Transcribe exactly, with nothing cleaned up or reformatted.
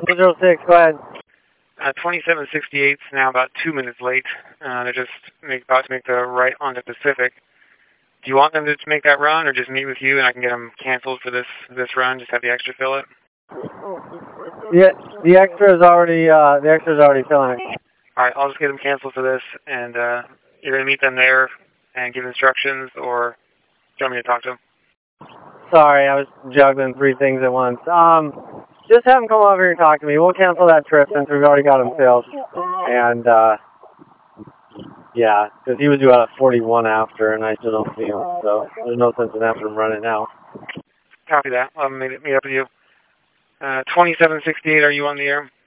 zero six, go ahead. Uh, twenty-seven sixty-eight is now about two minutes late. Uh, they're just make, about to make the right onto Pacific. Do you want them to just make that run, or just meet with you and I can get them canceled for this this run? Just have the extra fill it. Yeah, the extra is already uh, the extra is already filling it. All right, I'll just get them canceled for this, and uh, you're gonna meet them there and give instructions, or do you want me to talk to them? Sorry, I was juggling three things at once. Um, just have them come over here and talk to me. We'll cancel that trip since we've already got them filled. And uh, yeah, because he was due out at forty-one after, and I still don't see him, so there's no sense in having him running now. Copy that. I'll meet, meet up with you. Uh, twenty-seven sixty-eight, are you on the air?